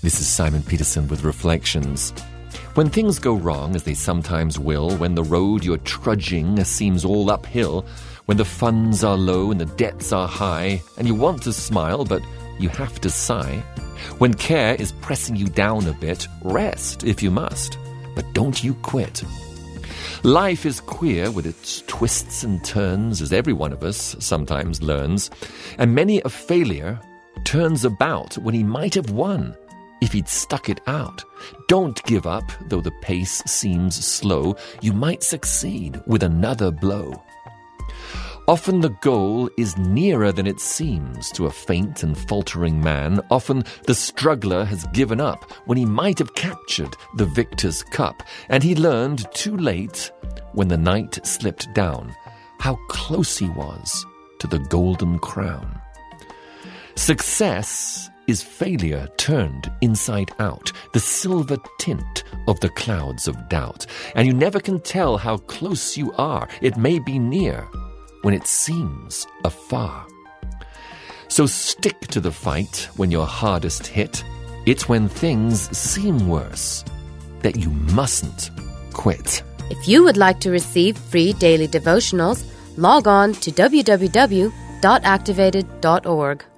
This is Simon Peterson with Reflections. When things go wrong, as they sometimes will, when the road you're trudging seems all uphill, when the funds are low and the debts are high, and you want to smile, but you have to sigh, when care is pressing you down a bit, rest if you must, but don't you quit. Life is queer with its twists and turns, as every one of us sometimes learns, and many a failure turns about when he might have won if he'd stuck it out. Don't give up, though the pace seems slow. You might succeed with another blow. Often the goal is nearer than it seems to a faint and faltering man. Often the struggler has given up when he might have captured the victor's cup, and he learned too late, when the night slipped down, how close he was to the golden crown. Success is failure turned inside out, the silver tint of the clouds of doubt, and you never can tell how close you are. It may be near when it seems afar. So stick to the fight when you're hardest hit. It's when things seem worse that you mustn't quit. If you would like to receive free daily devotionals, log on to www.activated.org.